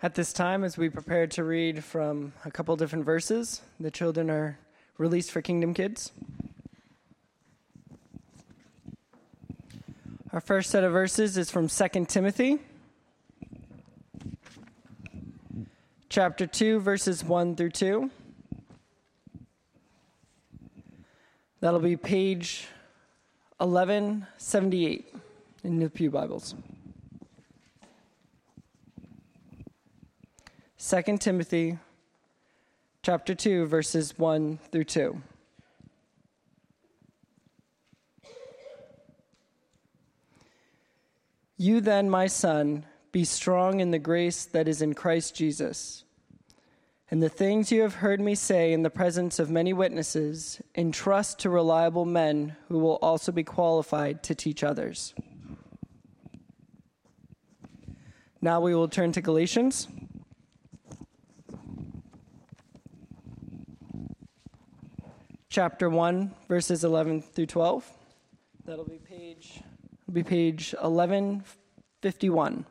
At this time, as we prepare to read from a couple different verses, the children are released for Kingdom Kids. Our first set of verses is from 2 Timothy, chapter 2, verses 1 through 2. That'll be page 1178 in the Pew Bibles. 2 Timothy, chapter 2, verses 1 through 2. You then, my son, be strong in the grace that is in Christ Jesus. And the things you have heard me say in the presence of many witnesses, entrust to reliable men who will also be qualified to teach others. Now we will turn to Galatians. Chapter 1, verses 11 through 12. That'll be page 1151.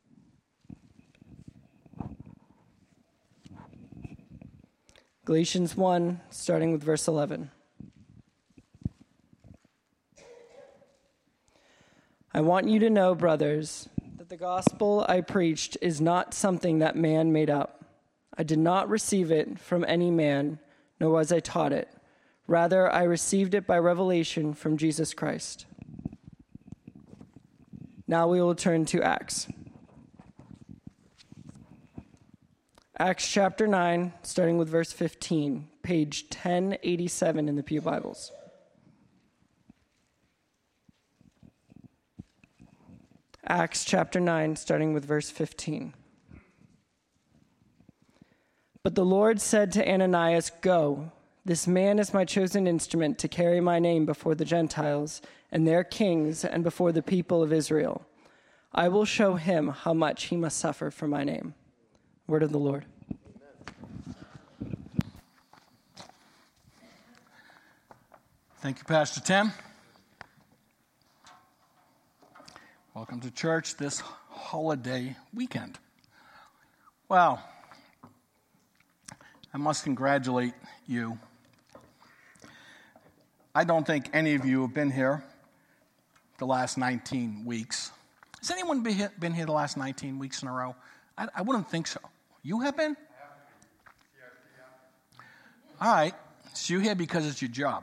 Galatians 1, starting with verse 11. I want you to know, brothers, that the gospel I preached is not something that man made up. I did not receive it from any man, nor was I taught it. Rather, I received it by revelation from Jesus Christ. Now we will turn to Acts. Acts chapter 9, starting with verse 15, page 1087 in the Pew Bibles. Acts chapter 9, starting with verse 15. But the Lord said to Ananias, "Go. This man is my chosen instrument to carry my name before the Gentiles and their kings and before the people of Israel. I will show him how much he must suffer for my name." Word of the Lord. Thank you, Pastor Tim. Welcome to church this holiday weekend. Well, I must congratulate you. I don't think any of you have been here the last 19 weeks. Has anyone been here the last 19 weeks in a row? I wouldn't think so. You have been? All right. So you're here because it's your job.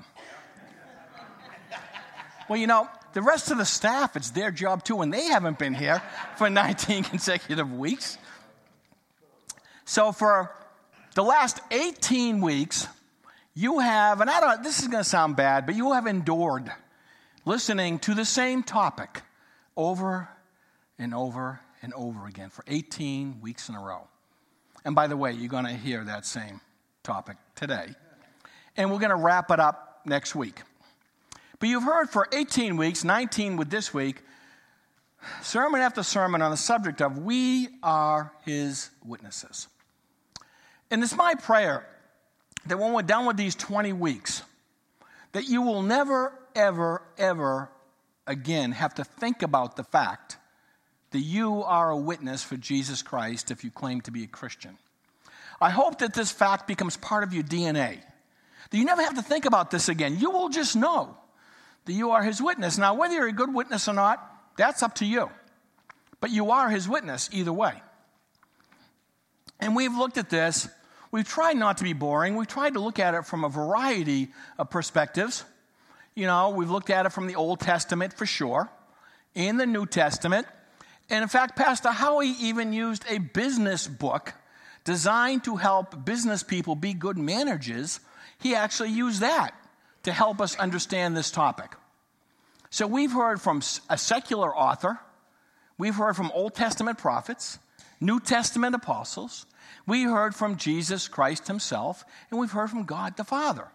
Well, you know, the rest of the staff, it's their job too, and they haven't been here for 19 consecutive weeks. So for the last 18 weeks, you have, and this is going to sound bad, but you have endured listening to the same topic over and over and over again for 18 weeks in a row. And by the way, you're going to hear that same topic today. And we're going to wrap it up next week. But you've heard for 18 weeks, 19 with this week, sermon after sermon on the subject of we are his witnesses. And it's my prayer that when we're done with these 20 weeks, that you will never, ever, ever again have to think about the fact that you are a witness for Jesus Christ if you claim to be a Christian. I hope that this fact becomes part of your DNA, that you never have to think about this again. You will just know that you are his witness. Now, whether you're a good witness or not, that's up to you. But you are his witness either way. And we've looked at this. We've tried not to be boring. We've tried to look at it from a variety of perspectives. You know, we've looked at it from the Old Testament for sure, in the New Testament. And in fact, Pastor Howie even used a business book designed to help business people be good managers. He actually used that to help us understand this topic. So we've heard from a secular author. We've heard from Old Testament prophets, New Testament apostles. We heard from Jesus Christ himself, and we've heard from God the Father.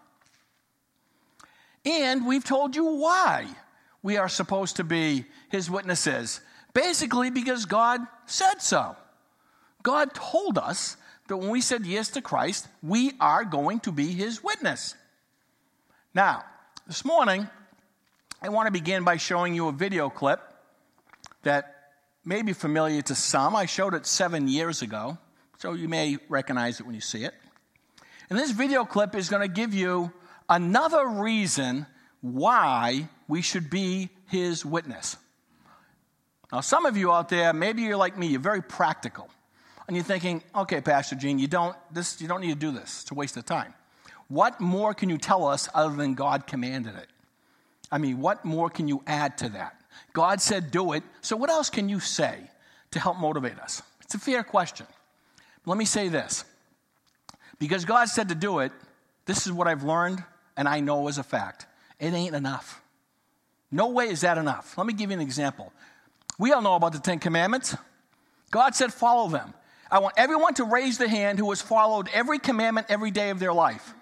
And we've told you why we are supposed to be his witnesses. Basically because God said so. God told us that when we said yes to Christ, we are going to be his witness. Now, this morning, I want to begin by showing you a video clip that may be familiar to some. I showed it 7 years ago, so you may recognize it when you see it. And this video clip is going to give you another reason why we should be his witness. Now, some of you out there, maybe you're like me, you're very practical. And you're thinking, okay, Pastor Gene, you don't need to do this. It's a waste of time. What more can you tell us other than God commanded it? I mean, what more can you add to that? God said do it, so what else can you say to help motivate us? It's a fair question. Let me say this. Because God said to do it, this is what I've learned, and I know as a fact. It ain't enough. No way is that enough. Let me give you an example. We all know about the 10 Commandments. God said follow them. I want everyone to raise their hand who has followed every commandment every day of their life.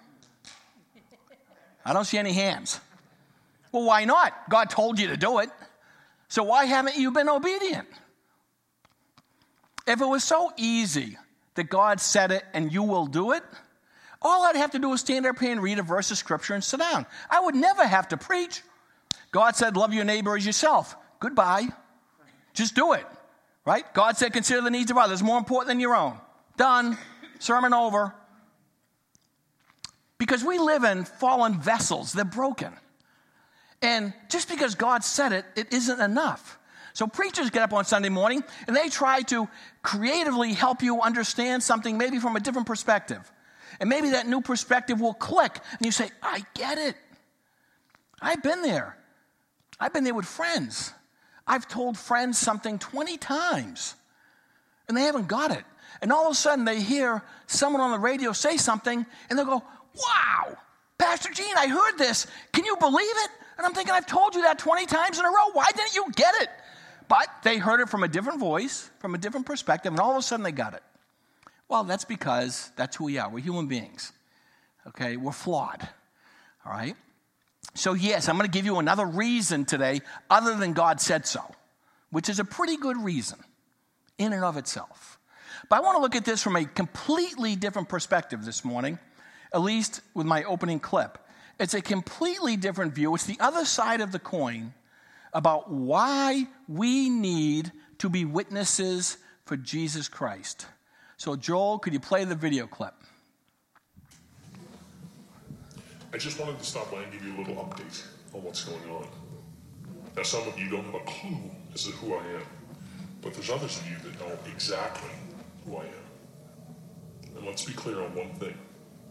I don't see any hands. Well, why not? God told you to do it. So why haven't you been obedient? If it was so easy that God said it and you will do it, all I'd have to do is stand up here and read a verse of scripture and sit down. I would never have to preach. God said, love your neighbor as yourself. Goodbye. Just do it. Right? God said, consider the needs of others more important than your own. Done. Sermon over. Because we live in fallen vessels. They're broken. And just because God said it, it isn't enough. So preachers get up on Sunday morning and they try to creatively help you understand something maybe from a different perspective. And maybe that new perspective will click. And you say, I get it. I've been there. I've been there with friends. I've told friends something 20 times. And they haven't got it. And all of a sudden they hear someone on the radio say something. And they'll go, wow, Pastor Gene, I heard this. Can you believe it? And I'm thinking, I've told you that 20 times in a row. Why didn't you get it? But they heard it from a different voice, from a different perspective, and all of a sudden they got it. Well, that's because that's who we are. We're human beings. Okay? We're flawed. All right? So yes, I'm going to give you another reason today other than God said so, which is a pretty good reason in and of itself. But I want to look at this from a completely different perspective this morning, at least with my opening clip. It's a completely different view. It's the other side of the coin about why we need to be witnesses for Jesus Christ. So Joel, could you play the video clip? I just wanted to stop by and give you a little update on what's going on. Now, some of you don't have a clue as to who I am, but there's others of you that know exactly who I am. And let's be clear on one thing.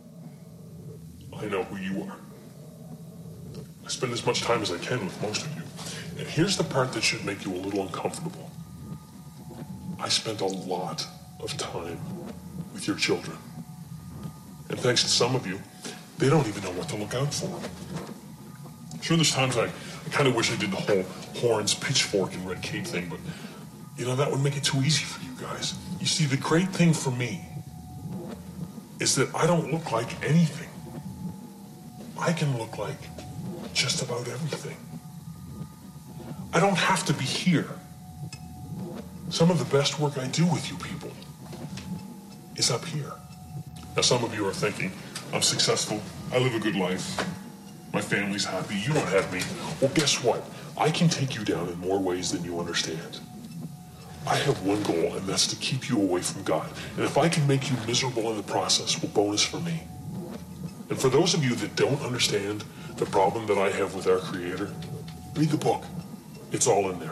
I know who you are. I spend as much time as I can with most of you. And here's the part that should make you a little uncomfortable. I spent a lot of time with your children. And thanks to some of you, they don't even know what to look out for. Sure, there's times I kind of wish I did the whole horns, pitchfork, and red cape thing, but, that would make it too easy for you guys. You see, the great thing for me is that I don't look like anything. I can look like just about everything. I don't have to be here. Some of the best work I do with you people is up here. Now, some of you are thinking, I'm successful, I live a good life, my family's happy, you don't have me. Well, guess what? I can take you down in more ways than you understand. I have one goal, and that's to keep you away from God. And if I can make you miserable in the process, well, bonus for me. And for those of you that don't understand the problem that I have with our Creator, read the book. It's all in there.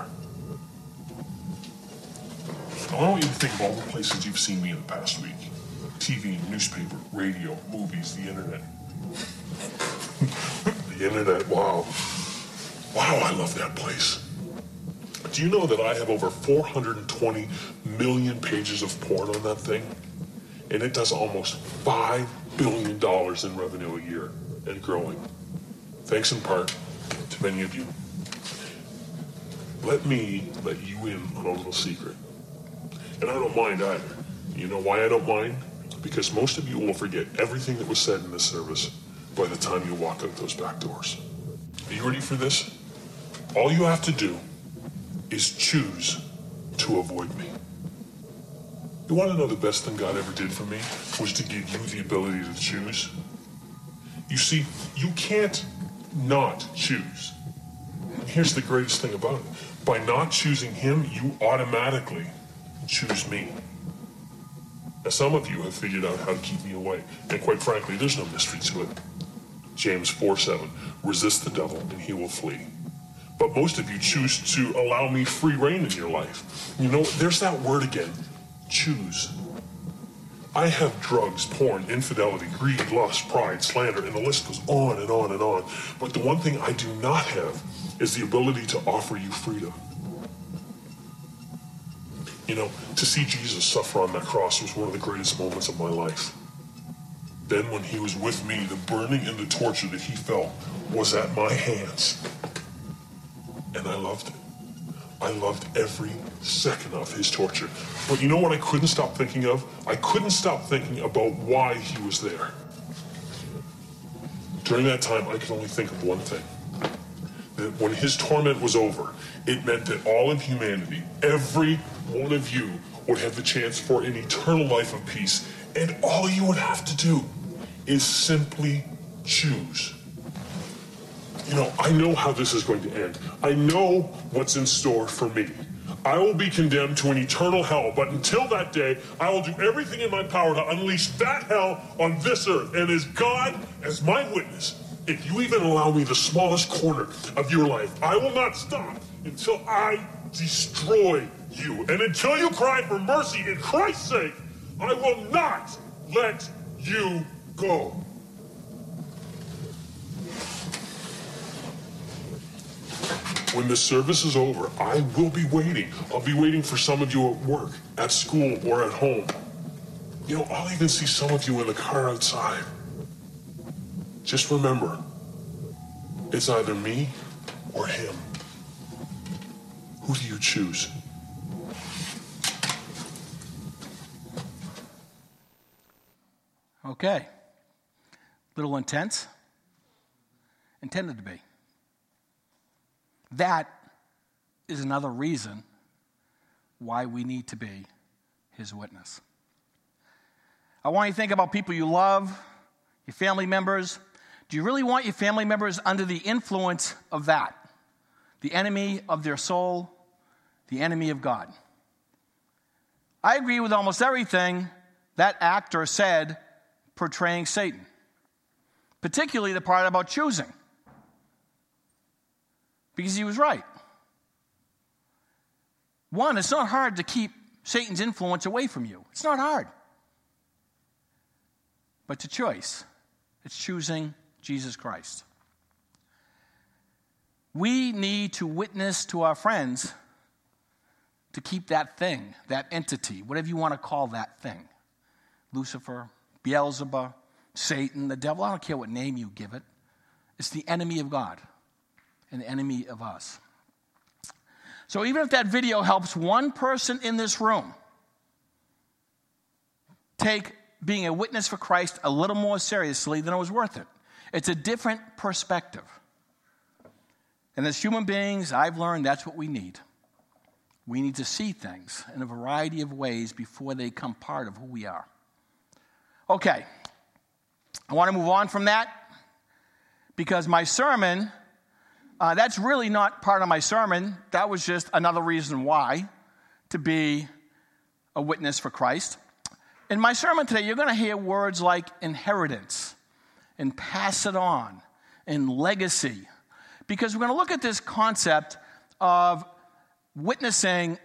I want you to think of all the places you've seen me in the past week. TV, newspaper, radio, movies, the internet. The internet, wow. Wow, I love that place. Do you know that I have over 420 million pages of porn on that thing? And it does almost $5 billion in revenue a year and growing. Thanks in part to many of you. Let me let you in on a little secret. And I don't mind either. You know why I don't mind? Because most of you will forget everything that was said in this service by the time you walk out those back doors. Are you ready for this? All you have to do is choose to avoid me. You want to know the best thing God ever did for me was to give you the ability to choose? You see, you can't not choose. And here's the greatest thing about it. By not choosing him, you automatically choose me. Now, some of you have figured out how to keep me away. And quite frankly, there's no mystery to it. James 4:7, resist the devil and he will flee. But most of you choose to allow me free reign in your life. You know, there's that word again, choose. I have drugs, porn, infidelity, greed, lust, pride, slander, and the list goes on and on and on. But the one thing I do not have is the ability to offer you freedom. You know, to see Jesus suffer on that cross was one of the greatest moments of my life. Then when he was with me, the burning and the torture that he felt was at my hands. And I loved it. I loved every second of his torture. But you know what I couldn't stop thinking of? I couldn't stop thinking about why he was there. During that time, I could only think of one thing. That when his torment was over, it meant that all of humanity, every one of you, would have the chance for an eternal life of peace. And all you would have to do is simply choose. You know, I know how this is going to end. I know what's in store for me. I will be condemned to an eternal hell, but until that day, I will do everything in my power to unleash that hell on this earth. And as God, as my witness, if you even allow me the smallest corner of your life, I will not stop until I destroy you. And until you cry for mercy in Christ's sake, I will not let you go. When the service is over, I will be waiting. I'll be waiting for some of you at work, at school, or at home. You know, I'll even see some of you in the car outside. Just remember, it's either me or him. Who do you choose? Okay. Little intense. Intended to be. That is another reason why we need to be his witness. I want you to think about people you love, your family members. Do you really want your family members under the influence of that? The enemy of their soul, the enemy of God. I agree with almost everything that actor said portraying Satan, particularly the part about choosing. Because he was right. One, it's not hard to keep Satan's influence away from you. It's not hard. But it's a choice. It's choosing Jesus Christ. We need to witness to our friends to keep that thing, that entity, whatever you want to call that thing. Lucifer, Beelzebub, Satan, the devil, I don't care what name you give it. It's the enemy of God. An enemy of us. So even if that video helps one person in this room take being a witness for Christ a little more seriously, then it was worth it. It's a different perspective. And as human beings, I've learned that's what we need. We need to see things in a variety of ways before they become part of who we are. Okay. I want to move on from that because my sermon... that's really not part of my sermon. That was just another reason why to be a witness for Christ. In my sermon today, you're going to hear words like inheritance and pass it on and legacy. Because we're going to look at this concept of witnessing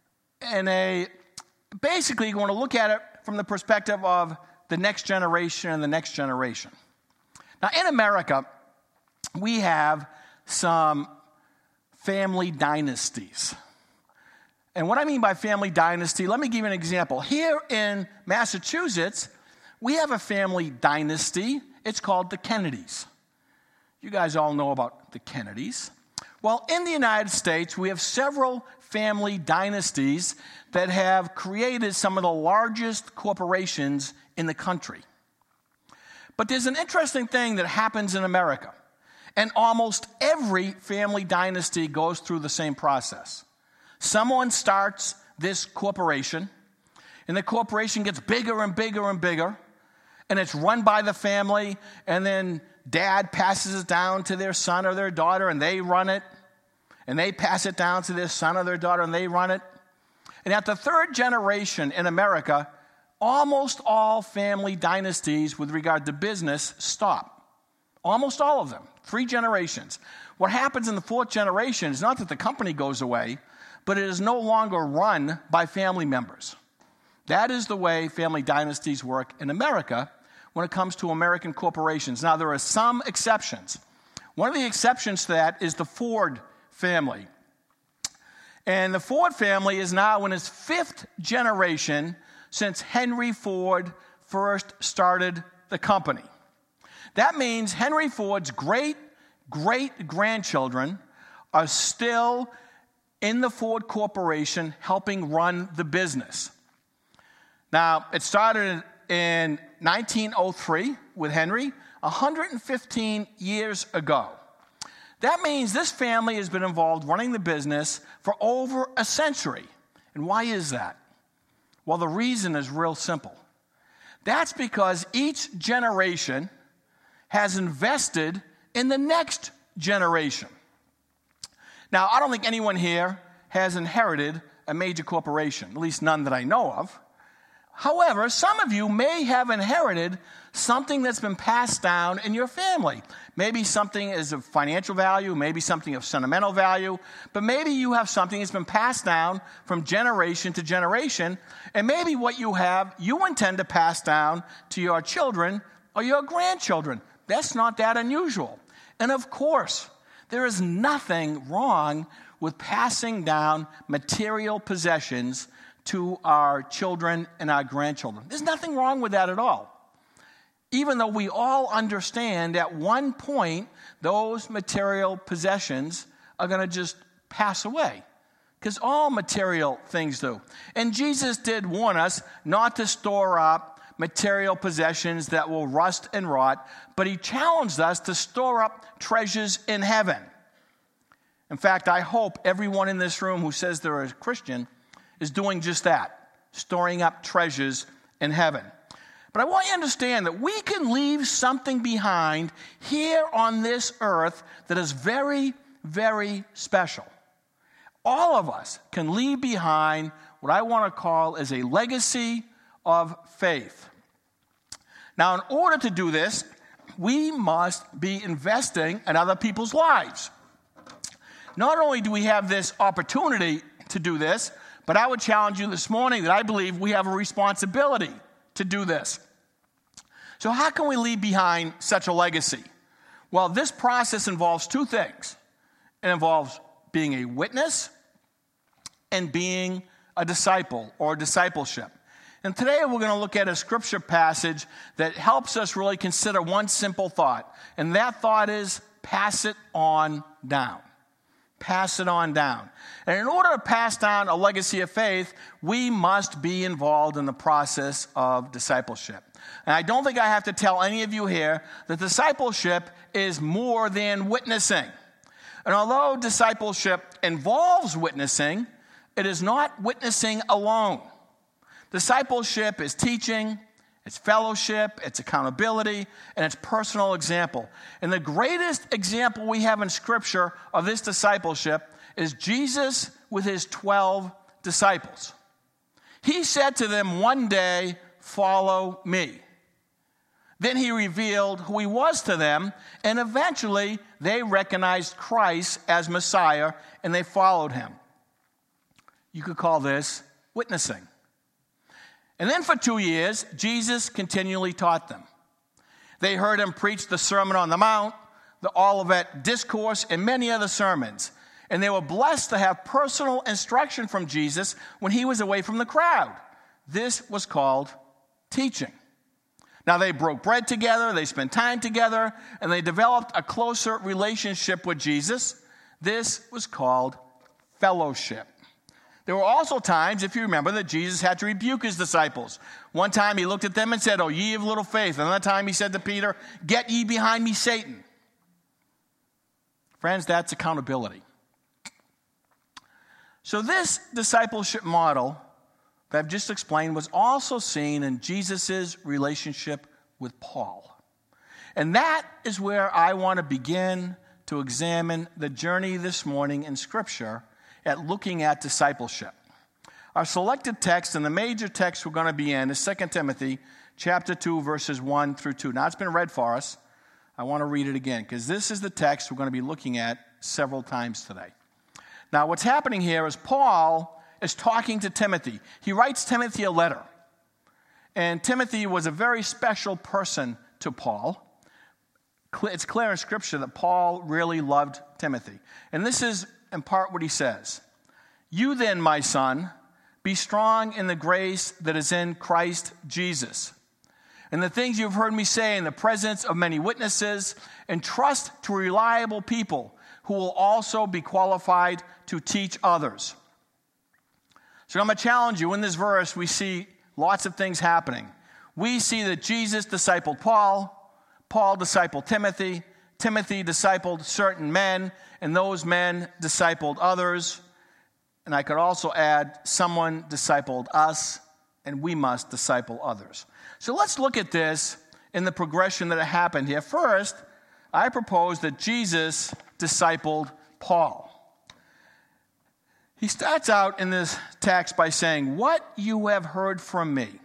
basically you're going to look at it from the perspective of the next generation and the next generation. Now in America, we have some family dynasties. And what I mean by family dynasty, let me give you an example. Here in Massachusetts, we have a family dynasty. It's called the Kennedys. You guys all know about the Kennedys. Well, in the United States, we have several family dynasties that have created some of the largest corporations in the country. But there's an interesting thing that happens in America. And almost every family dynasty goes through the same process. Someone starts this corporation, and the corporation gets bigger and bigger and bigger, and it's run by the family, and then dad passes it down to their son or their daughter, and they run it. and they pass it down to their son or their daughter, and they run it. And at the third generation in America, almost all family dynasties with regard to business stop. Almost all of them, 3 generations. What happens in the 4th generation is not that the company goes away, but it is no longer run by family members. That is the way family dynasties work in America when it comes to American corporations. Now, there are some exceptions. One of the exceptions to that is the Ford family. And the Ford family is now in its 5th generation since Henry Ford first started the company. That means Henry Ford's great-great-grandchildren are still in the Ford Corporation helping run the business. Now, it started in 1903 with Henry, 115 years ago. That means this family has been involved running the business for over a century. And why is that? Well, the reason is real simple. That's because each generation has invested in the next generation. Now, I don't think anyone here has inherited a major corporation, at least none that I know of. However, some of you may have inherited something that's been passed down in your family. Maybe something is of financial value, maybe something of sentimental value, but maybe you have something that's been passed down from generation to generation, and maybe what you have, you intend to pass down to your children or your grandchildren. That's not that unusual. And of course, there is nothing wrong with passing down material possessions to our children and our grandchildren. There's nothing wrong with that at all. Even though we all understand at one point those material possessions are going to just pass away. Because all material things do. And Jesus did warn us not to store up material possessions that will rust and rot, but he challenged us to store up treasures in heaven. In fact, I hope everyone in this room who says they're a Christian is doing just that, storing up treasures in heaven. But I want you to understand that we can leave something behind here on this earth that is very, very special. All of us can leave behind what I want to call as a legacy of faith. Now, in order to do this, we must be investing in other people's lives. Not only do we have this opportunity to do this, but I would challenge you this morning that I believe we have a responsibility to do this. So how can we leave behind such a legacy? Well, this process involves 2 things. It involves being a witness and being a disciple or discipleship. And today we're going to look at a scripture passage that helps us really consider one simple thought. And that thought is pass it on down. Pass it on down. And in order to pass down a legacy of faith, we must be involved in the process of discipleship. And I don't think I have to tell any of you here that discipleship is more than witnessing. And although discipleship involves witnessing, it is not witnessing alone. Discipleship is teaching, it's fellowship, it's accountability, and it's personal example. And the greatest example we have in Scripture of this discipleship is Jesus with his 12 disciples. He said to them one day, "Follow me." Then he revealed who he was to them, and eventually they recognized Christ as Messiah, and they followed him. You could call this witnessing. And then for 2 years, Jesus continually taught them. They heard him preach the Sermon on the Mount, the Olivet Discourse, and many other sermons. And they were blessed to have personal instruction from Jesus when he was away from the crowd. This was called teaching. Now, they broke bread together, they spent time together, and they developed a closer relationship with Jesus. This was called fellowship. There were also times, if you remember, that Jesus had to rebuke his disciples. One time he looked at them and said, "Oh, ye of little faith." Another time he said to Peter, "Get ye behind me, Satan." Friends, that's accountability. So this discipleship model that I've just explained was also seen in Jesus' relationship with Paul. And that is where I want to begin to examine the journey this morning in Scripture at looking at discipleship. Our selected text and the major text we're going to be in is 2 Timothy chapter 2, verses 1 through 2. Now, it's been read for us. I want to read it again because this is the text we're going to be looking at several times today. Now, what's happening here is Paul is talking to Timothy. He writes Timothy a letter. And Timothy was a very special person to Paul. It's clear in Scripture that Paul really loved Timothy. And this is in part what he says. You then, my son, be strong in the grace that is in Christ Jesus. And the things you've heard me say in the presence of many witnesses, entrust to reliable people who will also be qualified to teach others. So I'm going to challenge you. In this verse, we see lots of things happening. We see that Jesus discipled Paul, Paul discipled Timothy, Timothy discipled certain men, and those men discipled others. And I could also add, someone discipled us, and we must disciple others. So let's look at this in the progression that happened here. First, I propose that Jesus discipled Paul. He starts out in this text by saying, what you have heard from me.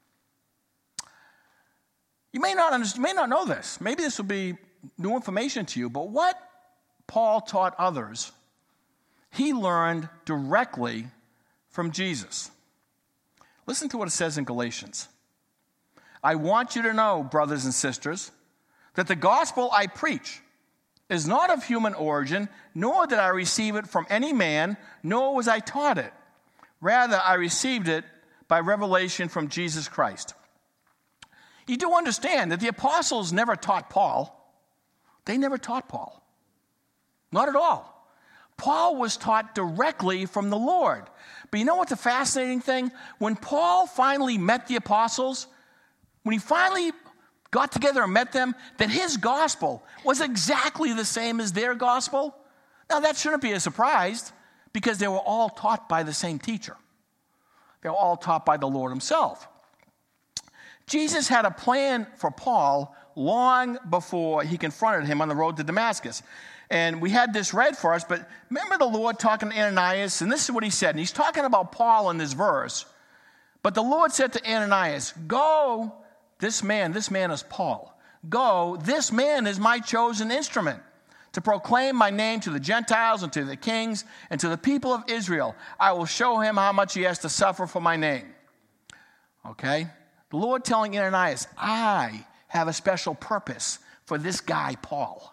You may not know this. Maybe this will be new information to you, but what Paul taught others, he learned directly from Jesus. Listen to what it says in Galatians. I want you to know, brothers and sisters, that the gospel I preach is not of human origin, nor did I receive it from any man, nor was I taught it. Rather, I received it by revelation from Jesus Christ. You do understand that the apostles never taught Paul. They never taught Paul. Not at all. Paul was taught directly from the Lord. But you know what's the fascinating thing? When Paul finally met the apostles, when he finally got together and met them, that his gospel was exactly the same as their gospel. Now, that shouldn't be a surprise because they were all taught by the same teacher. They were all taught by the Lord himself. Jesus had a plan for Paul long before he confronted him on the road to Damascus. And we had this read for us, but remember the Lord talking to Ananias, and this is what he said. And he's talking about Paul in this verse. But the Lord said to Ananias, go, this man is Paul. Go, this man is my chosen instrument to proclaim my name to the Gentiles and to the kings and to the people of Israel. I will show him how much he has to suffer for my name. Okay? The Lord telling Ananias, I have a special purpose for this guy, Paul.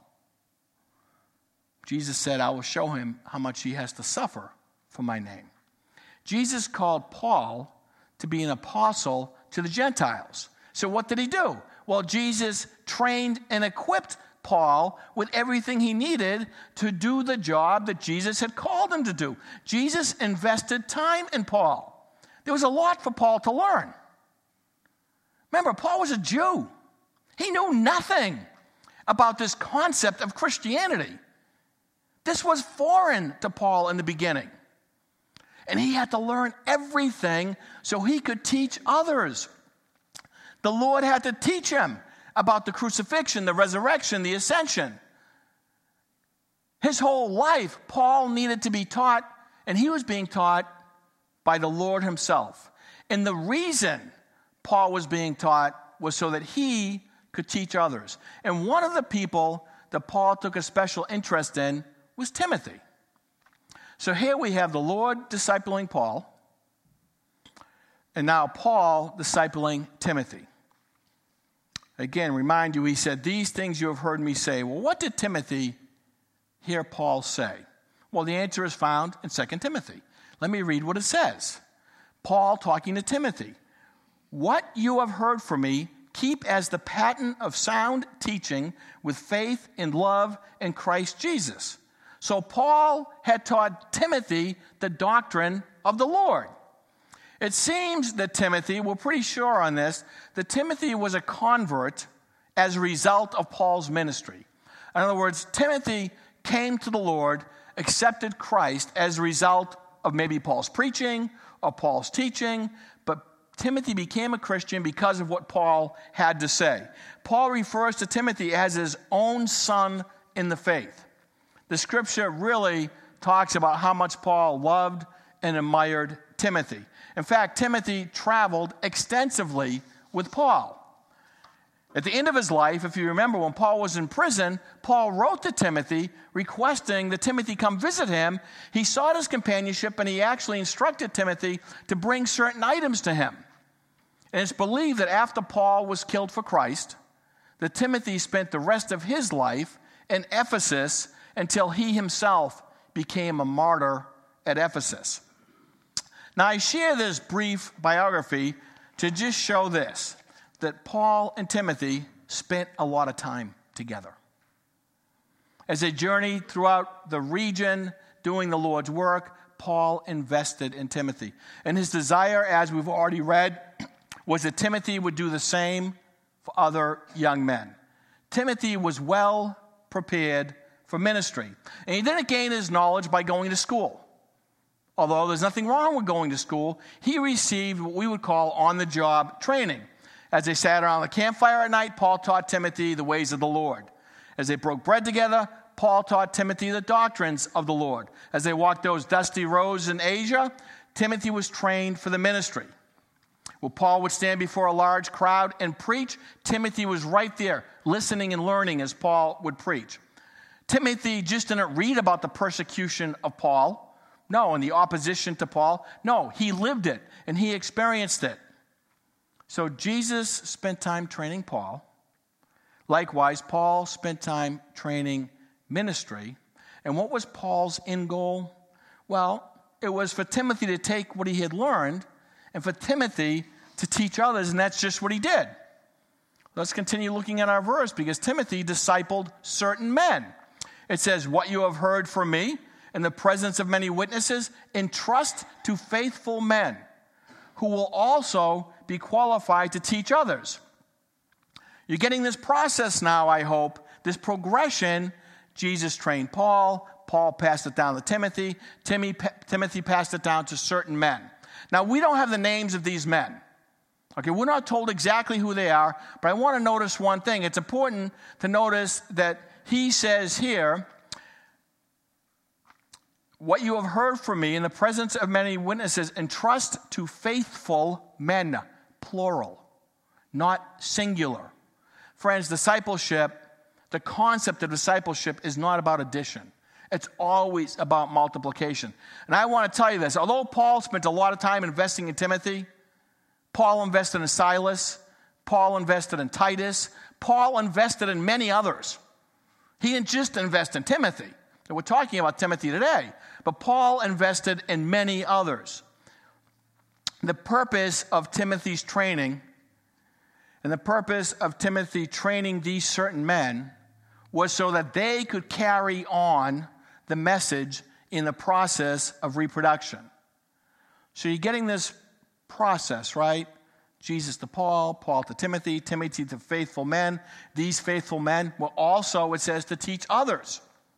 Jesus said, I will show him how much he has to suffer for my name. Jesus called Paul to be an apostle to the Gentiles. So what did he do? Well, Jesus trained and equipped Paul with everything he needed to do the job that Jesus had called him to do. Jesus invested time in Paul. There was a lot for Paul to learn. Remember, Paul was a Jew. He knew nothing about this concept of Christianity. This was foreign to Paul in the beginning. And he had to learn everything so he could teach others. The Lord had to teach him about the crucifixion, the resurrection, the ascension. His whole life, Paul needed to be taught, and he was being taught by the Lord himself. And the reason Paul was being taught was so that he could teach others. And one of the people that Paul took a special interest in was Timothy. So here we have the Lord discipling Paul, and now Paul discipling Timothy. Again, remind you, he said, these things you have heard me say. Well, what did Timothy hear Paul say? Well, the answer is found in 2 Timothy. Let me read what it says. Paul talking to Timothy. What you have heard from me, keep as the pattern of sound teaching with faith and love in Christ Jesus. So Paul had taught Timothy the doctrine of the Lord. It seems that Timothy, we're pretty sure on this, that Timothy was a convert as a result of Paul's ministry. In other words, Timothy came to the Lord, accepted Christ as a result of maybe Paul's preaching or Paul's teaching, but Timothy became a Christian because of what Paul had to say. Paul refers to Timothy as his own son in the faith. the scripture really talks about how much Paul loved and admired Timothy. In fact, Timothy traveled extensively with Paul. At the end of his life, if you remember, when Paul was in prison, Paul wrote to Timothy requesting that Timothy come visit him. He sought his companionship, and he actually instructed Timothy to bring certain items to him. And it's believed that after Paul was killed for Christ, that Timothy spent the rest of his life in Ephesus until he himself became a martyr at Ephesus. Now, I share this brief biography to just show this, that Paul and Timothy spent a lot of time together. As they journeyed throughout the region doing the Lord's work, Paul invested in Timothy. And his desire, as we've already read, was that Timothy would do the same for other young men. Timothy was well prepared for ministry. And he didn't gain his knowledge by going to school. Although there's nothing wrong with going to school, he received what we would call on-the-job training. As they sat around the campfire at night, Paul taught Timothy the ways of the Lord. As they broke bread together, Paul taught Timothy the doctrines of the Lord. As they walked those dusty roads in Asia, Timothy was trained for the ministry. When Paul would stand before a large crowd and preach, Timothy was right there, listening and learning as Paul would preach. Timothy just didn't read about the persecution of Paul, no, and the opposition to Paul. No, he lived it, and he experienced it. So Jesus spent time training Paul. Likewise, Paul spent time training ministry. And what was Paul's end goal? Well, it was for Timothy to take what he had learned and for Timothy to teach others, and that's just what he did. Let's continue looking at our verse, because Timothy discipled certain men. It says, "What you have heard from me in the presence of many witnesses, entrust to faithful men who will also be qualified to teach others." You're getting this process now, I hope, this progression. Jesus trained Paul. Paul passed it down to Timothy. Timothy passed it down to certain men. Now, we don't have the names of these men. Okay, we're not told exactly who they are, but I want to notice one thing. It's important to notice that he says here, "What you have heard from me in the presence of many witnesses, entrust to faithful men," plural, not singular. Friends, discipleship, the concept of discipleship is not about addition. It's always about multiplication. And I want to tell you this. Although Paul spent a lot of time investing in Timothy, Paul invested in Silas, Paul invested in Titus, Paul invested in many others. He didn't just invest in Timothy. We're talking about Timothy today. But Paul invested in many others. The purpose of Timothy's training and the purpose of Timothy training these certain men was so that they could carry on the message in the process of reproduction. So you're getting this process, right? Jesus to Paul, Paul to Timothy, Timothy to faithful men. These faithful men were also, it says, to teach others.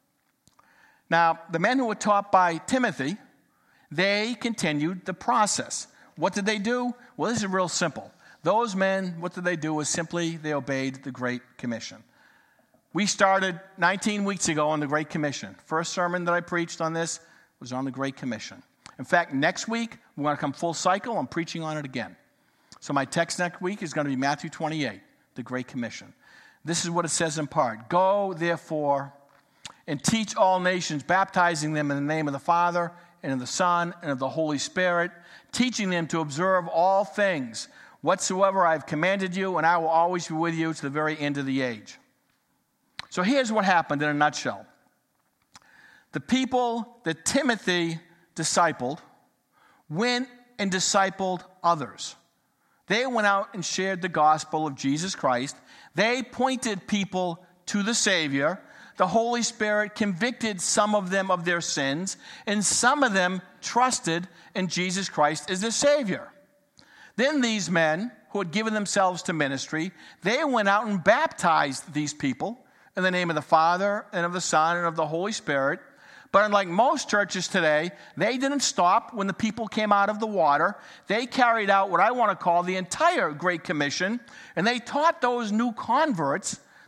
Now, the men who were taught by Timothy, they continued the process. What did they do? Well, this is real simple. Those men, what did they do? Was simply they obeyed the Great Commission. We started 19 weeks ago on the Great Commission. First sermon that I preached on this was on the Great Commission. In fact, next week, we're going to come full cycle. I'm preaching on it again. So my text next week is going to be Matthew 28, the Great Commission. This is what it says in part. "Go, therefore, and teach all nations, baptizing them in the name of the Father, and of the Son, and of the Holy Spirit, teaching them to observe all things whatsoever I have commanded you, and I will always be with you to the very end of the age." So here's what happened in a nutshell. The people that Timothy discipled went and discipled others. They went out and shared the gospel of Jesus Christ. They pointed people to the Savior. The Holy Spirit convicted some of them of their sins, and some of them trusted in Jesus Christ as their Savior. Then these men who had given themselves to ministry, they went out and baptized these people in the name of the Father and of the Son and of the Holy Spirit. But unlike most churches today, they didn't stop when the people came out of the water. They carried out what I want to call the entire Great Commission, and they taught those new converts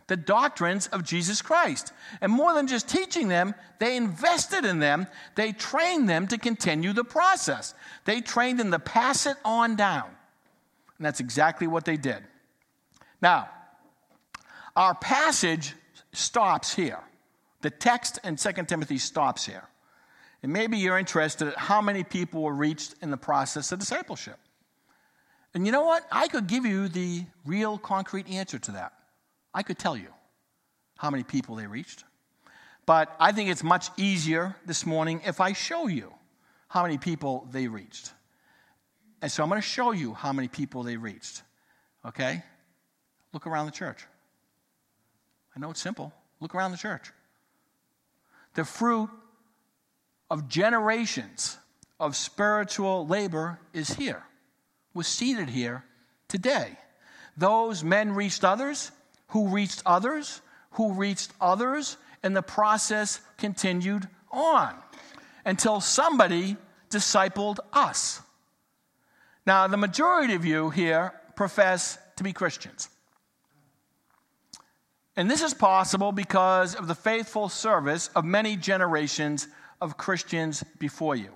the doctrines of Jesus Christ. And more than just teaching them, they invested in them. They trained them to continue the process. They trained them to pass it on down. And that's exactly what they did. Now, our passage stops here. The text in 2 Timothy stops here. And maybe you're interested in how many people were reached in the process of discipleship. And you know what? I could give you the real concrete answer to that. I could tell you how many people they reached. But I think it's much easier this morning if I show you how many people they reached. And so I'm going to show you how many people they reached. Okay? Look around the church. I know it's simple. Look around the church. The fruit of generations of spiritual labor is here. Was seated here today. Those men reached others, who reached others, who reached others, and the process continued on until somebody discipled us. Now, the majority of you here profess to be Christians. And this is possible because of the faithful service of many generations of Christians before you.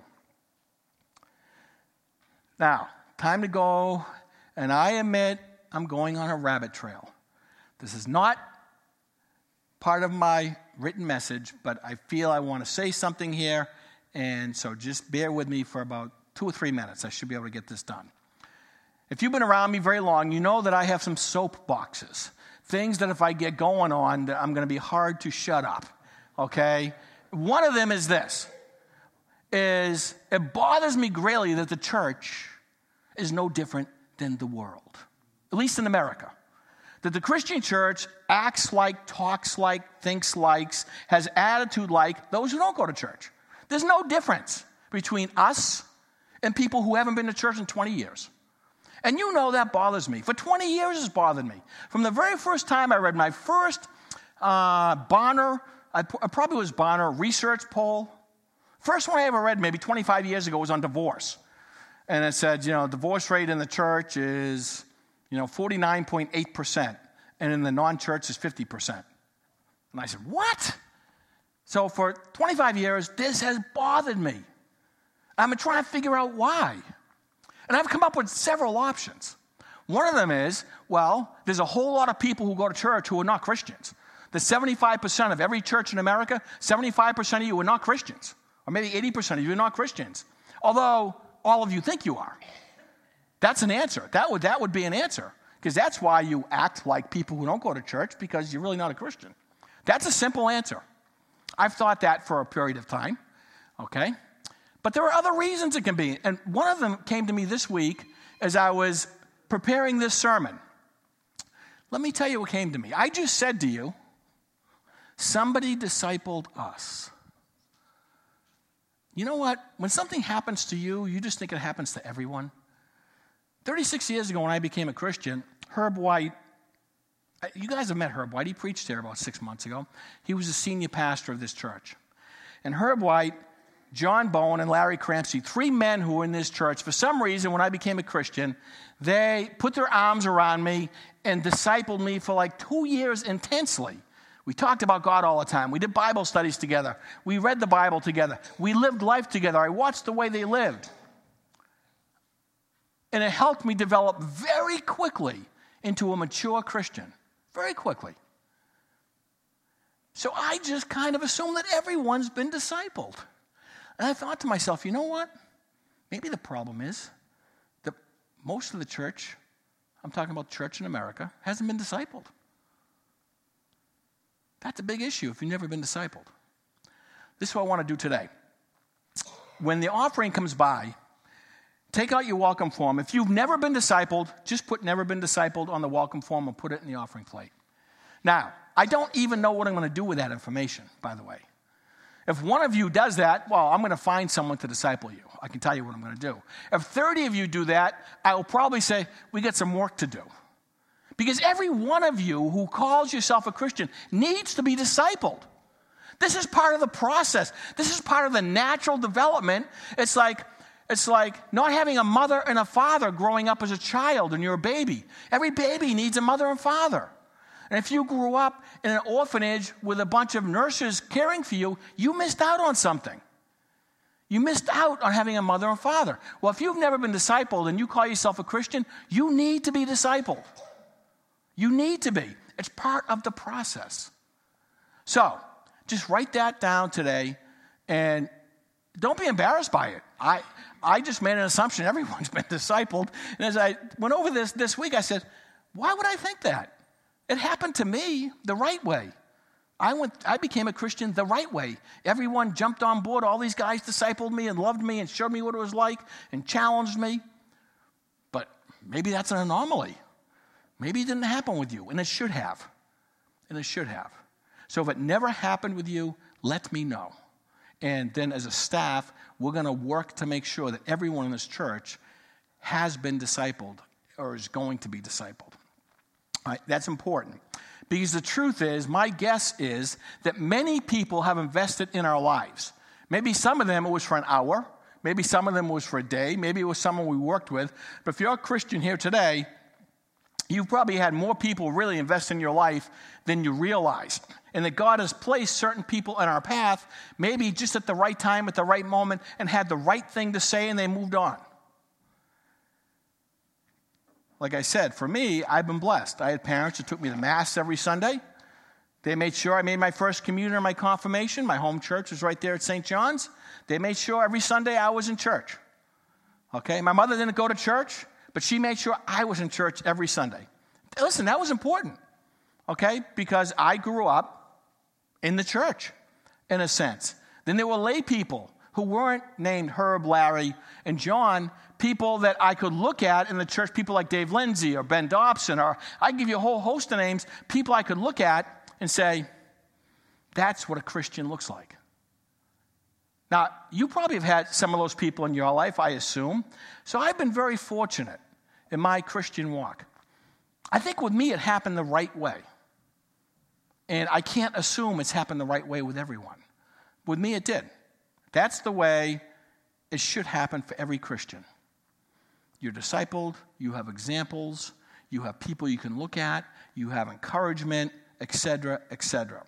Now, time to go, and I admit I'm going on a rabbit trail. This is not part of my written message, but I feel I want to say something here, and so just bear with me for about 2 or 3 minutes. I should be able to get this done. If you've been around me very long, you know that I have some soapboxes, things that if I get going on, I'm going to be hard to shut up, okay? One of them is this, is it bothers me greatly that the church is no different than the world, at least in America. That the Christian church acts like, talks like, thinks like, has attitude like those who don't go to church. There's no difference between us and people who haven't been to church in 20 years. And you know that bothers me. For 20 years it's bothered me. From the very first time I read my first Bonner, I probably was Bonner research poll. First one I ever read maybe 25 years ago was on divorce. And it said, divorce rate in the church is, 49.8%. And in the non-church is 50%. And I said, what? So for 25 years, this has bothered me. I've been trying to figure out why. And I've come up with several options. One of them is, there's a whole lot of people who go to church who are not Christians. The 75% of every church in America, 75% of you are not Christians. Or maybe 80% of you are not Christians. Although all of you think you are. That's an answer. That would be an answer. Because that's why you act like people who don't go to church, because you're really not a Christian. That's a simple answer. I've thought that for a period of time. Okay? But there are other reasons it can be. And one of them came to me this week as I was preparing this sermon. Let me tell you what came to me. I just said to you, somebody discipled us. You know what? When something happens to you, you just think it happens to everyone. 36 years ago when I became a Christian, Herb White, you guys have met Herb White. He preached here about 6 months ago. He was the senior pastor of this church. And Herb White, John Bowen, and Larry Crampsey, 3 men who were in this church, for some reason when I became a Christian, they put their arms around me and discipled me for like 2 years intensely. We talked about God all the time. We did Bible studies together. We read the Bible together. We lived life together. I watched the way they lived. And it helped me develop very quickly into a mature Christian. Very quickly. So I just kind of assumed that everyone's been discipled. And I thought to myself, you know what? Maybe the problem is that most of the church, I'm talking about church in America, hasn't been discipled. That's a big issue if you've never been discipled. This is what I want to do today. When the offering comes by, take out your welcome form. If you've never been discipled, just put never been discipled on the welcome form and put it in the offering plate. Now, I don't even know what I'm going to do with that information, by the way. If one of you does that, I'm going to find someone to disciple you. I can tell you what I'm going to do. If 30 of you do that, I will probably say, we got some work to do. Because every one of you who calls yourself a Christian needs to be discipled. This is part of the process. This is part of the natural development. It's like not having a mother and a father growing up as a child and you're a baby. Every baby needs a mother and father. And if you grew up in an orphanage with a bunch of nurses caring for you, you missed out on something. You missed out on having a mother and father. Well, if you've never been discipled and you call yourself a Christian, you need to be discipled. You need to be. It's part of the process. So, just write that down today and don't be embarrassed by it. I just made an assumption everyone's been discipled. And as I went over this week, I said, why would I think that? It happened to me the right way. I became a Christian the right way. Everyone jumped on board. All these guys discipled me and loved me and showed me what it was like and challenged me. But maybe that's an anomaly. Maybe it didn't happen with you, and it should have. And it should have. So if it never happened with you, let me know. And then as a staff, we're going to work to make sure that everyone in this church has been discipled or is going to be discipled. All right, that's important. Because the truth is, my guess is that many people have invested in our lives. Maybe some of them it was for an hour. Maybe some of them was for a day. Maybe it was someone we worked with. But if you're a Christian here today, you've probably had more people really invest in your life than you realize. And that God has placed certain people in our path, maybe just at the right time, at the right moment, and had the right thing to say, and they moved on. Like I said, for me, I've been blessed. I had parents who took me to Mass every Sunday. They made sure I made my first communion or my confirmation. My home church was right there at St. John's. They made sure every Sunday I was in church. Okay? My mother didn't go to church, but she made sure I was in church every Sunday. Listen, that was important. Okay? Because I grew up in the church, in a sense. Then there were lay people who weren't named Herb, Larry, and John, people that I could look at in the church, people like Dave Lindsay or Ben Dobson, or I give you a whole host of names, people I could look at and say, that's what a Christian looks like. Now, you probably have had some of those people in your life, I assume. So I've been very fortunate in my Christian walk. I think with me it happened the right way. And I can't assume it's happened the right way with everyone. With me it did. That's the way it should happen for every Christian. You're discipled, you have examples, you have people you can look at, you have encouragement, etc., etc.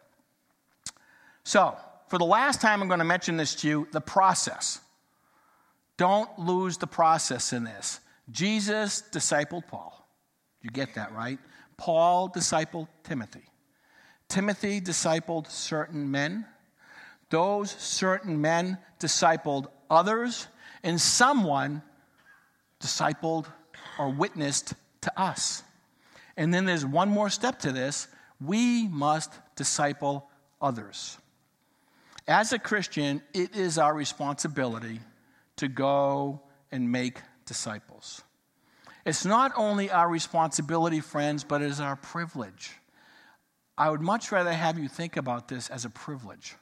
So, for the last time I'm going to mention this to you, the process. Don't lose the process in this. Jesus discipled Paul. You get that, right? Paul discipled Timothy. Timothy discipled certain men. Those certain men discipled others, and someone discipled or witnessed to us. And then there's one more step to this. We must disciple others. As a Christian, it is our responsibility to go and make disciples. It's not only our responsibility, friends, but it is our privilege. I would much rather have you think about this as a privilege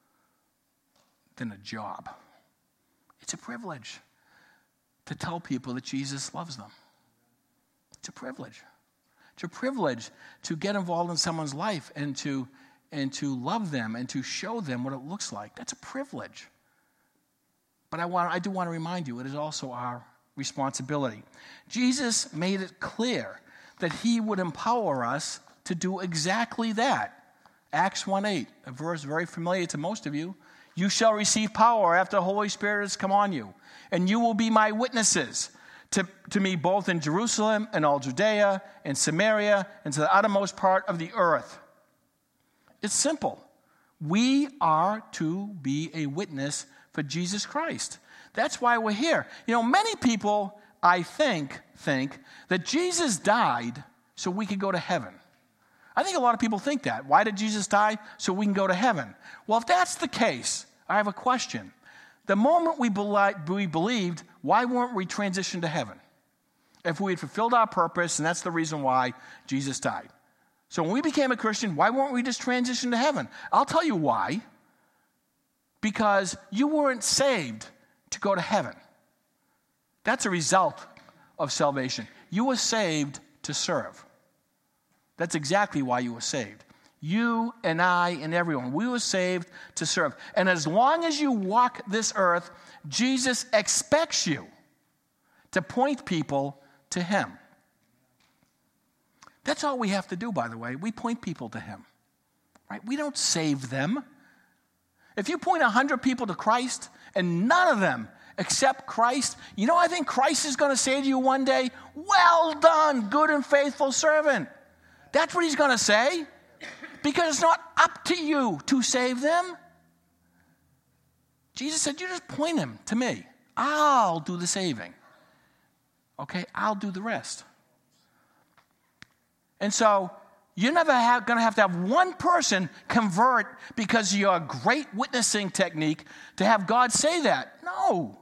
than a job. It's a privilege to tell people that Jesus loves them. It's a privilege. It's a privilege to get involved in someone's life and to love them and to show them what it looks like. That's a privilege. But I do want to remind you, it is also our responsibility. Jesus made it clear that he would empower us to do exactly that. Acts 1:8, a verse very familiar to most of you. You shall receive power after the Holy Spirit has come on you, and you will be my witnesses to me both in Jerusalem and all Judea and Samaria and to the uttermost part of the earth. It's simple. We are to be a witness for Jesus Christ. That's why we're here. You know, many people, I think that Jesus died so we could go to heaven. I think a lot of people think that. Why did Jesus die? So we can go to heaven. Well, if that's the case, I have a question. The moment we believed, why weren't we transitioned to heaven? If we had fulfilled our purpose, and that's the reason why Jesus died. So when we became a Christian, why weren't we just transitioned to heaven? I'll tell you why. Because you weren't saved to go to heaven. That's a result of salvation. You were saved to serve. That's exactly why you were saved. You and I and everyone, we were saved to serve. And as long as you walk this earth, Jesus expects you to point people to him. That's all we have to do, by the way. We point people to him. Right? We don't save them. If you point 100 people to Christ and none of them accept Christ, you know, I think Christ is going to say to you one day, well done, good and faithful servant. That's what he's going to say, because it's not up to you to save them. Jesus said, you just point him to me. I'll do the saving. Okay, I'll do the rest. And so you're never going to have one person convert because of your great witnessing technique to have God say that. No.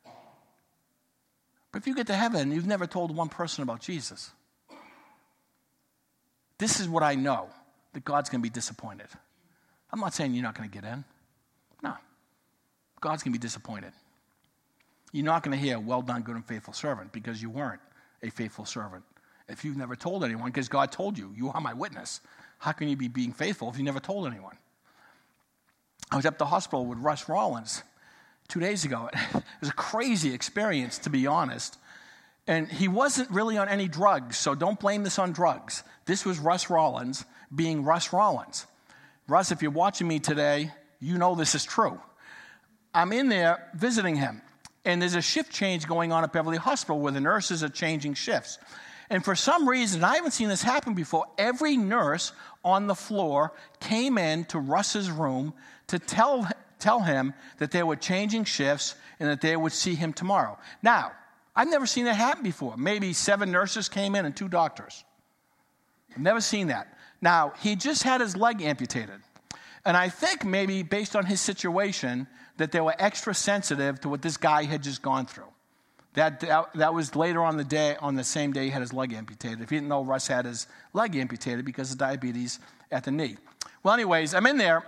But if you get to heaven, you've never told one person about Jesus. This is what I know, that God's going to be disappointed. I'm not saying you're not going to get in. No. God's going to be disappointed. You're not going to hear, well done, good and faithful servant, because you weren't a faithful servant. If you've never told anyone, because God told you, you are my witness. How can you be being faithful if you never told anyone? I was at the hospital with Russ Rollins 2 days ago. It was a crazy experience, to be honest. And he wasn't really on any drugs, so don't blame this on drugs. This was Russ Rollins being Russ Rollins. Russ, if you're watching me today, you know this is true. I'm in there visiting him, and there's a shift change going on at Beverly Hospital where the nurses are changing shifts. And for some reason, I haven't seen this happen before, every nurse on the floor came in to Russ's room to tell him that they were changing shifts and that they would see him tomorrow. Now, I've never seen that happen before. Maybe 7 nurses came in and 2 doctors. I've never seen that. Now, he just had his leg amputated. And I think maybe based on his situation that they were extra sensitive to what this guy had just gone through. That was later on the same day he had his leg amputated. If you didn't know, Russ had his leg amputated because of diabetes at the knee. Well, anyways, I'm in there,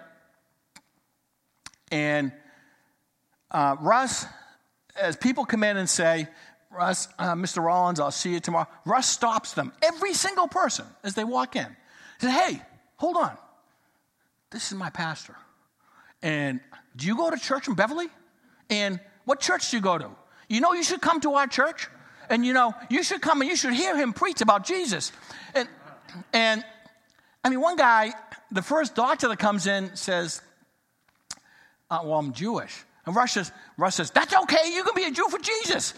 and Russ, as people come in and say, Russ, Mr. Rollins, I'll see you tomorrow, Russ stops them, every single person, as they walk in. He said, hey, hold on. This is my pastor. And do you go to church in Beverly? And what church do you go to? You know you should come to our church. And you know, you should come and you should hear him preach about Jesus. And I mean, one guy, the first doctor that comes in says, well, I'm Jewish. And Russ says, that's okay, you can be a Jew for Jesus.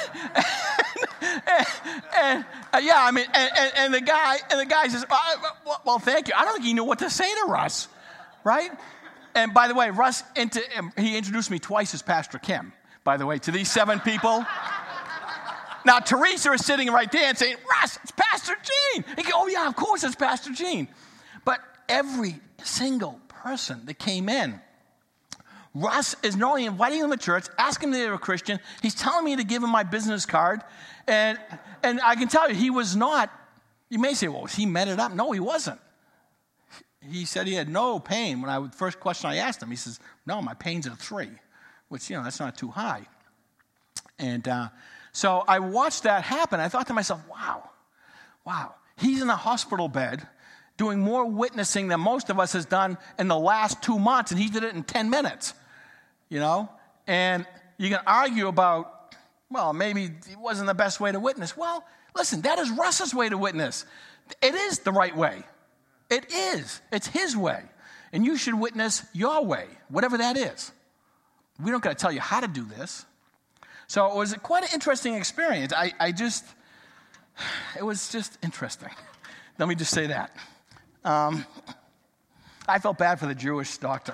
And the guy says, well, thank you. I don't think he knew what to say to Russ, right? And by the way, Russ, he introduced me twice as Pastor Kim, by the way, to these 7 people. Now, Teresa is sitting right there and saying, Russ, it's Pastor Gene. He goes, oh, yeah, of course it's Pastor Gene. But every single person that came in, Russ is not only inviting them to church, asking them if they're a Christian, he's telling me to give him my business card. And I can tell you, he was not, you may say, well, he met it up. No, he wasn't. He said he had no pain. The first question I asked him, he says, no, my pain's at 3, which, that's not too high. And so I watched that happen. I thought to myself, wow, he's in a hospital bed doing more witnessing than most of us has done in the last 2 months, and he did it in 10 minutes, And you can argue about, well, maybe it wasn't the best way to witness. Well, listen, that is Russ's way to witness. It is the right way. It is. It's his way. And you should witness your way, whatever that is. We don't got to tell you how to do this. So it was quite an interesting experience. It was just interesting. Let me just say that. I felt bad for the Jewish doctor.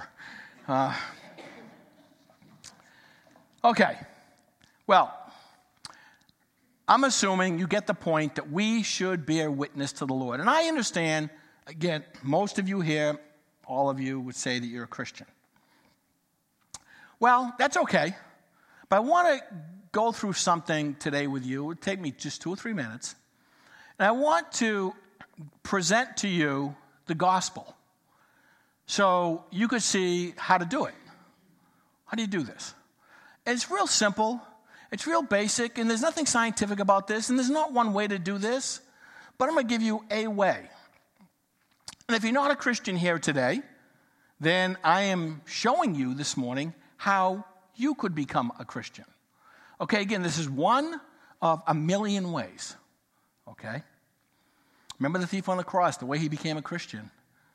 Okay. Well, I'm assuming you get the point that we should bear witness to the Lord. And I understand, again, most of you here, all of you would say that you're a Christian. Well, that's okay. But I want to go through something today with you. It would take me just 2 or 3 minutes. And I want to present to you the gospel so you could see how to do it. How do you do this? And it's real simple. It's real basic, and there's nothing scientific about this, and there's not one way to do this, but I'm going to give you a way. And if you're not a Christian here today, then I am showing you this morning how you could become a Christian. Okay, again, this is one of a million ways. Okay? Remember the thief on the cross, the way he became a Christian.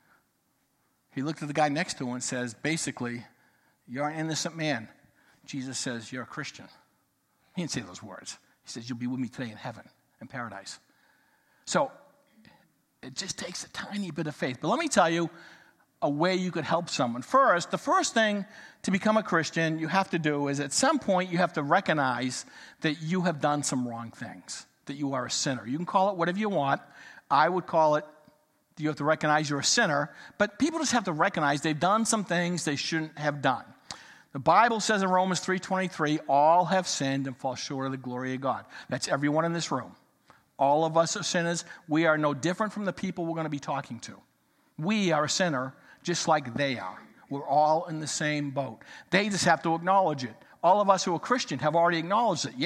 He looked at the guy next to him and says, basically, you're an innocent man. Jesus says, you're a Christian. He didn't say those words. He says, you'll be with me today in heaven, in paradise. So it just takes a tiny bit of faith. But let me tell you a way you could help someone. First, the first thing to become a Christian you have to do is at some point you have to recognize that you have done some wrong things, that you are a sinner. You can call it whatever you want. I would call it, you have to recognize you're a sinner. But people just have to recognize they've done some things they shouldn't have done. The Bible says in Romans 3:23, all have sinned and fall short of the glory of God. That's everyone in this room. All of us are sinners. We are no different from the people we're going to be talking to. We are a sinner just like they are. We're all in the same boat. They just have to acknowledge it. All of us who are Christian have already acknowledged it.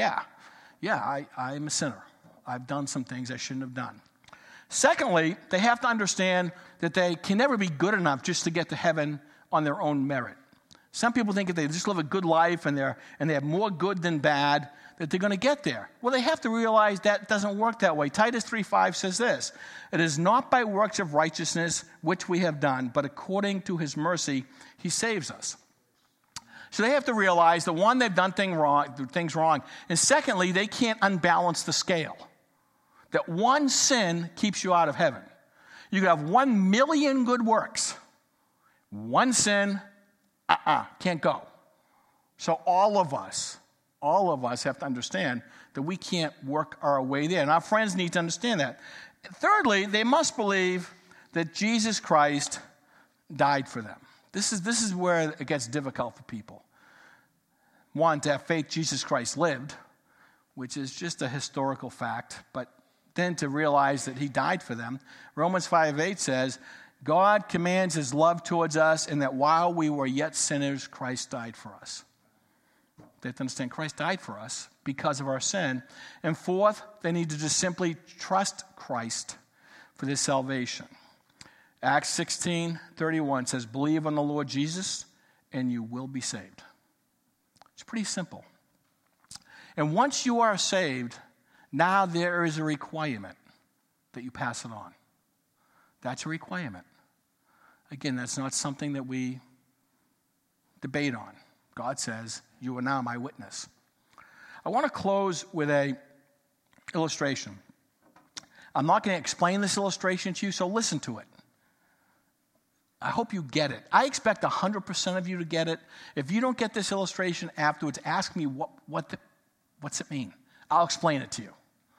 I'm a sinner. I've done some things I shouldn't have done. Secondly, they have to understand that they can never be good enough just to get to heaven on their own merit. Some people think if they just live a good life and they have more good than bad, that they're going to get there. Well, they have to realize that doesn't work that way. Titus 3:5 says this, it is not by works of righteousness which we have done, but according to his mercy, he saves us. So they have to realize that one, they've done things wrong. And secondly, they can't unbalance the scale. That one sin keeps you out of heaven. You can have 1 million good works. One sin, can't go. So all of us have to understand that we can't work our way there. And our friends need to understand that. Thirdly, they must believe that Jesus Christ died for them. This is where it gets difficult for people. One, to have faith Jesus Christ lived, which is just a historical fact, but then to realize that he died for them. Romans 5:8 says, God commands his love towards us in that while we were yet sinners, Christ died for us. They have to understand Christ died for us because of our sin. And fourth, they need to just simply trust Christ for their salvation. Acts 16:31 says, believe on the Lord Jesus and you will be saved. It's pretty simple. And once you are saved, now there is a requirement that you pass it on. That's a requirement. Again, that's not something that we debate on. God says, you are now my witness. I want to close with an illustration. I'm not going to explain this illustration to you, so listen to it. I hope you get it. I expect 100% of you to get it. If you don't get this illustration afterwards, ask me what's it mean? I'll explain it to you.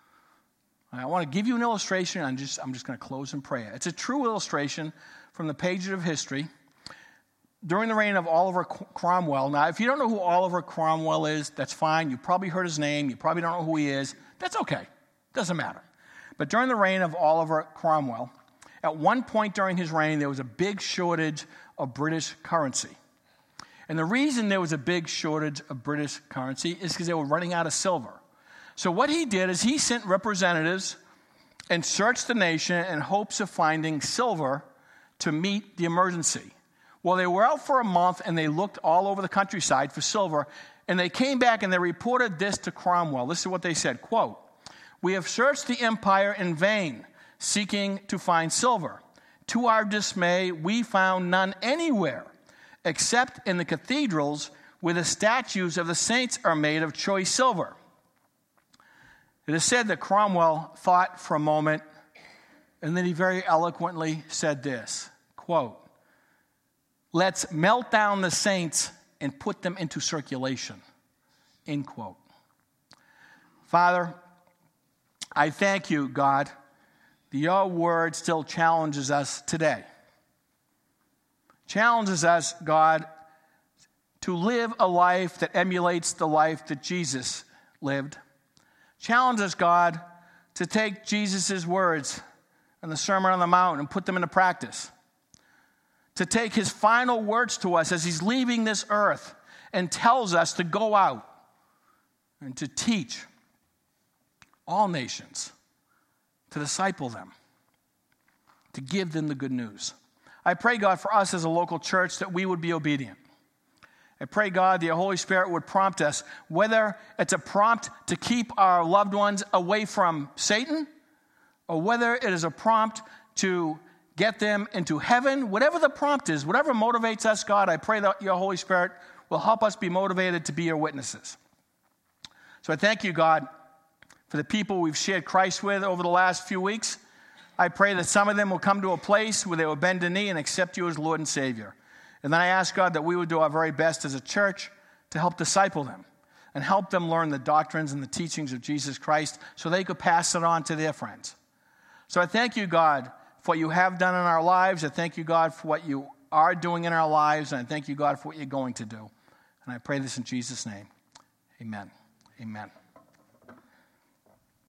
I want to give you an illustration. I'm just going to close in prayer. It's a true illustration from the pages of history. During the reign of Oliver Cromwell. Now, if you don't know who Oliver Cromwell is, that's fine. You probably heard his name. You probably don't know who he is. That's okay. Doesn't matter. But during the reign of Oliver Cromwell, at one point during his reign, there was a big shortage of British currency. And the reason there was a big shortage of British currency is because they were running out of silver. So what he did is he sent representatives and searched the nation in hopes of finding silver to meet the emergency. Well, they were out for a month and they looked all over the countryside for silver, and they came back and they reported this to Cromwell. This is what they said, quote, we have searched the empire in vain, seeking to find silver. To our dismay, we found none anywhere, except in the cathedrals where the statues of the saints are made of choice silver. It is said that Cromwell thought for a moment, and then he very eloquently said this, quote, let's melt down the saints and put them into circulation, end quote. Father, I thank you, God, that your word still challenges us today. Challenges us, God, to live a life that emulates the life that Jesus lived. Challenge us, God, to take Jesus' words in the Sermon on the Mount and put them into practice. To take his final words to us as he's leaving this earth and tells us to go out and to teach all nations, to disciple them, to give them the good news. I pray, God, for us as a local church that we would be obedient. I pray, God, the Holy Spirit would prompt us, whether it's a prompt to keep our loved ones away from Satan or whether it is a prompt to get them into heaven, whatever the prompt is, whatever motivates us, God, I pray that your Holy Spirit will help us be motivated to be your witnesses. So I thank you, God, for the people we've shared Christ with over the last few weeks. I pray that some of them will come to a place where they will bend a knee and accept you as Lord and Savior. And then I ask, God, that we would do our very best as a church to help disciple them and help them learn the doctrines and the teachings of Jesus Christ so they could pass it on to their friends. So I thank you, God, for what you have done in our lives. I thank you, God, for what you are doing in our lives. And I thank you, God, for what you're going to do. And I pray this in Jesus' name. Amen. Amen.